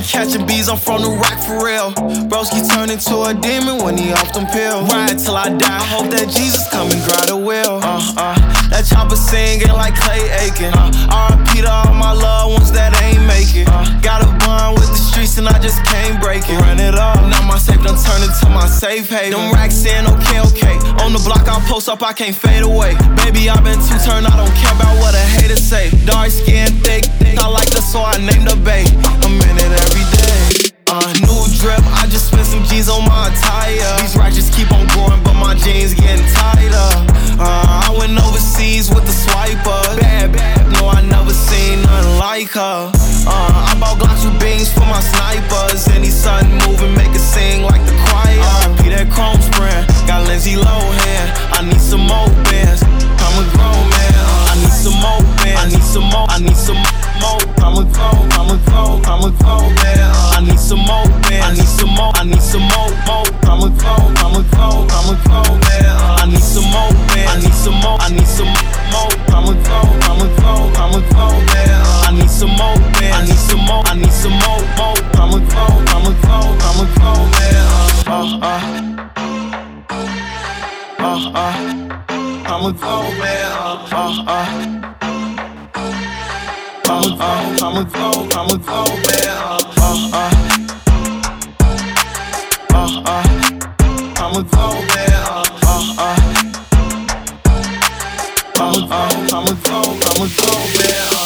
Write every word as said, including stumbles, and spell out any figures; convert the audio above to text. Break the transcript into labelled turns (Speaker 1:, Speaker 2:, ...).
Speaker 1: catching bees, I'm from the rack for real. Broski turn into a demon when he off them pills. Ride till I die, I hope that Jesus come and grind a wheel. Uh, uh, that chopper singing like Clay Aiken. Uh, R I P to all my loved ones that ain't make it. Uh, got a bond with the streets and I just can't break it. Run it up, now my safe done turned into my safe haven. Them racks in, okay, okay. On the block I post up, I can't fade away. Baby, I been too turned, I don't care about what a hater say. Dark skin, thick, thick, I like her so I named her bae. I'm in it every day. Uh, new drip, I just spent some G's on my attire. These racks just keep on growing, but my jeans getting tighter. Uh, I went overseas with the swiper. Bad, bad, no, I never seen nothing like her. Uh, I bought Glocks with beans for my snipers. Any sudden moving, make it sing like the choir. R I P that chrome sprint, got Lindsay Lohan. I need some more bands. I'm a grown man. Uh, I need some more bands. I need some more. I need some more. I'm a grown, I'm a grown, I'm a grown man. Uh, I need some more bands. I need some more. I need some more, more. I'm a grown, I'm a grown, I'm a grown man. Uh, I need some more bands. I need some more. I need some more. I'm a grown, I'm a grown, I'm a grown man. Uh, I need some more bands. I need some more. I need some more, more. I'm a grown, I'm a grown, I'm a grown man. Uh, uh, uh, uh. I'm a grown man. Uh, uh, uh. I'm a, uh, I'm a grown, I'm a grown man. Uh, uh, uh, uh. I'm a grown man. Uh, uh. I'm a, uh, I'm a grown, I'm a grown man.